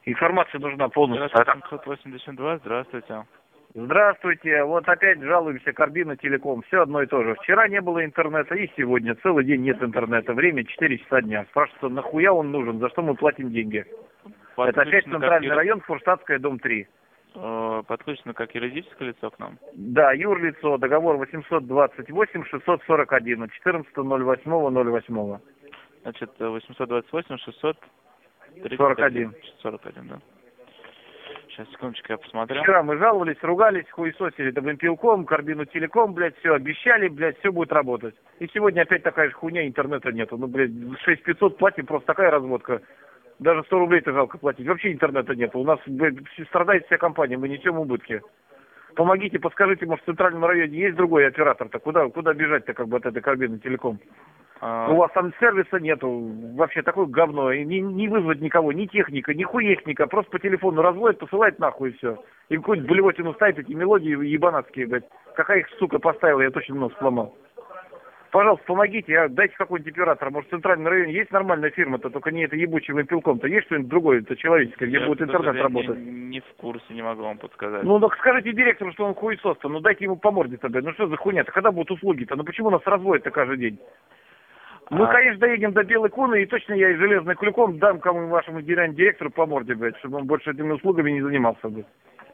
Информация нужна полностью. 782, здравствуйте. Здравствуйте. Вот опять жалуемся, Карбина Телеком. Все одно и то же. Вчера не было интернета и сегодня целый день нет интернета. Время 4 часа дня. Спрашивают, нахуя он нужен, за что мы платим деньги? Это опять центральный район, Фурштадтская, дом 3. Подключено как юридическое лицо к нам? Да, юрлицо, договор 828-641 от 14.08.08. Значит, 828-641. 41, да. Сейчас, секундочку, я посмотрю. Вчера мы жаловались, ругались, хуесосили Добрынпилком, Карбину Телеком, блядь, все обещали, блядь, все будет работать. И сегодня опять такая же хуйня, интернета нету. Ну, блядь, 6500 платим, просто такая разводка. Даже 100 рублей-то жалко платить. Вообще интернета нету. У нас, блядь, страдает вся компания, мы несем убытки. Помогите, подскажите, может, в центральном районе есть другой оператор-то? Куда бежать-то, как бы, от этой Карбины Телеком? У вас там сервиса нету, вообще такое говно, и не вызвать никого, ни техника, ни хуехника, просто по телефону разводит, посылает нахуй и все. И какую-нибудь блевотину ставит, эти мелодии ебанатские, блядь. Какая их, сука, поставила, я точно нос сломал. Пожалуйста, помогите, дайте какой-нибудь оператор, может, в центральном районе есть нормальная фирма-то, только не это ебучим пилком-то, есть что-нибудь другое, это человеческое, где будет интернет работать? Не в курсе, не могу вам подсказать. Ну, так скажите директору, что он хуесос-то, ну дайте ему по морде-то, блядь, ну что за хуйня-то, когда будут услуги-то, ну почему нас разводят-то каждый день? Мы, конечно, доедем до Белой Куны, и точно я и железным клюком дам кому вашему директору по морде, блядь, чтобы он больше этими услугами не занимался, блядь.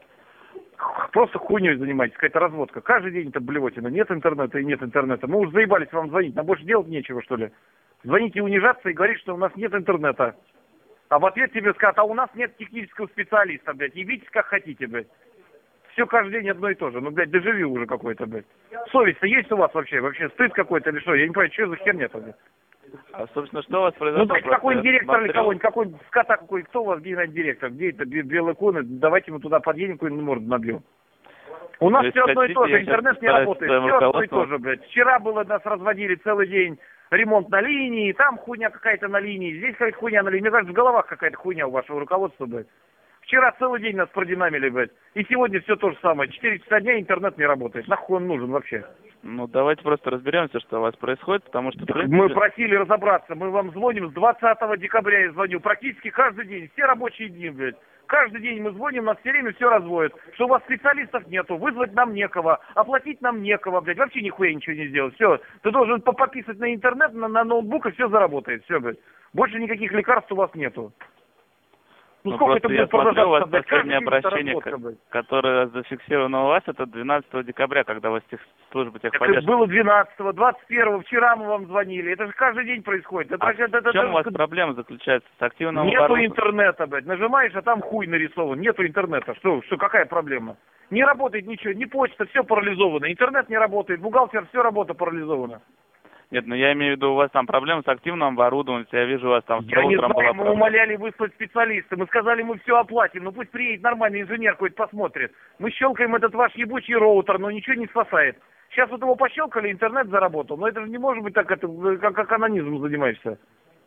Просто хуйней занимайтесь, какая-то разводка. Каждый день это блевотина. Нет интернета и нет интернета. Мы уже заебались вам звонить, нам больше делать нечего, что ли. Звоните унижаться и говорить, что у нас нет интернета. А в ответ тебе скажут, а у нас нет технического специалиста, блядь. Ебитесь как хотите, блядь. Все каждый день одно и то же. Ну, блядь, дежавю уже какой-то, блядь. Совесть-то есть у вас вообще? Вообще стыд какой-то или что? Я не понимаю, что за херня-то, блядь. А, собственно, что у вас произошло? Ну, дайте какой-нибудь директор или кого-нибудь, какой-нибудь скота какой, кто у вас генеральный директор? Где это Белые Коны? Давайте мы туда подъедем, какую-нибудь морду набьем. У нас все одно и то же, интернет не работает, все одно и то же, блядь. Вчера было, нас разводили целый день, ремонт на линии, там хуйня какая-то на линии, здесь какая-то хуйня на линии. Мне кажется, в головах какая-то хуйня у вашего руководства, блядь. Вчера целый день нас продинамили, блядь. И сегодня все то же самое. 4 часа дня интернет не работает. Нахуй он нужен вообще? Ну, давайте просто разберемся, что у вас происходит, потому что... Мы просили разобраться. Мы вам звоним с 20 декабря, я звоню. Практически каждый день. Все рабочие дни, блядь. Каждый день мы звоним, нас все время все разводят. Что у вас специалистов нету, вызвать нам некого, оплатить нам некого, блядь. Вообще нихуя ничего не сделать. Все. Ты должен пописать на интернет, на ноутбук, и все заработает. Все, блядь. Больше никаких лекарств у вас нету. Ну, сколько это будет продолжаться? У вас последнее обращение, которое зафиксировано у вас, это 12 декабря, когда у вас служба техподдержки. Это было 12-го, 21-го, вчера мы вам звонили. Это же каждый день происходит. В чем у вас проблема заключается? С активным Нету интернета, блядь. Нажимаешь, а там хуй нарисован. Нету интернета. Что, какая проблема? Не работает ничего, ни почта, все парализовано. Интернет не работает, бухгалтер, все работа парализована. Нет, ну я имею в виду, у вас там проблемы с активным оборудованием, я вижу, у вас там... Я не знаю, мы умоляли выслать специалиста, мы сказали, мы все оплатим, ну пусть приедет нормальный инженер какой-то посмотрит. Мы щелкаем этот ваш ебучий роутер, но ничего не спасает. Сейчас вот его пощелкали, интернет заработал, но это же не может быть так, это как анонизмом занимаешься.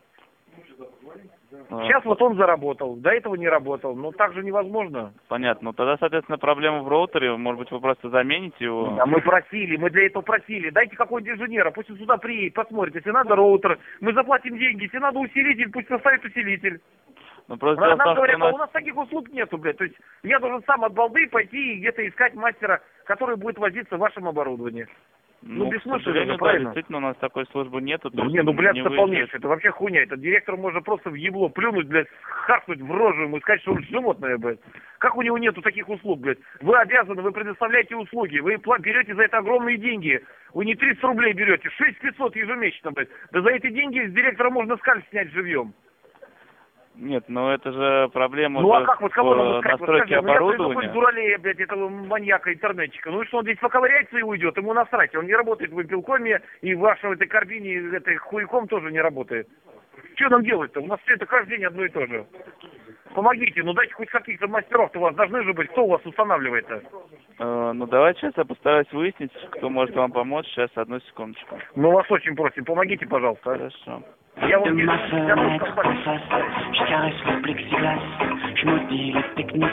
Сейчас вот он заработал, до этого не работал, но так же невозможно. Понятно, ну тогда, соответственно, проблема в роутере, может быть, вы просто замените его? А мы просили, мы для этого просили, дайте какого-нибудь инженера, пусть он сюда приедет, посмотрит, если надо роутер, мы заплатим деньги, если надо усилитель, пусть поставит усилитель. Ну, просто нам говорят, а у нас таких услуг нету, блядь, то есть я должен сам от балды пойти и где-то искать мастера, который будет возиться в вашем оборудовании. Ну, бессмысленно, правильно. Действительно, у нас такой службы нету. Не, ну, блядь, это полнейшее, это вообще хуйня. Это директору можно просто в ебло плюнуть, блядь, харкнуть в рожу ему и сказать, что он животное, блядь. Как у него нету таких услуг, блядь? Вы обязаны, вы предоставляете услуги, вы берете за это огромные деньги. Вы не 30 рублей берете, 6500 ежемесячно, блядь. Да за эти деньги с директора можно скальп снять живьем. Нет, ну это же проблема ну, а как вот кого нам искать? настройки оборудования. Я дуралея, блядь, этого маньяка, интернетчика. Ну и что, он здесь поковыряется и уйдет, ему насрать. Он не работает в Пилкоме, и в вашей этой Карбине, этой хуйком тоже не работает. Что нам делать-то? У нас все это каждый день одно и то же. Помогите, ну дайте хоть каких-то мастеров-то у вас должны же быть. Кто у вас устанавливает-то? Ну давайте сейчас я постараюсь выяснить, кто может вам помочь. Сейчас, одну секундочку. Мы вас очень просим, помогите, пожалуйста. Хорошо. Я вам de ma fenêtre en face, je caresse le plexiglas, je maudis les techniques.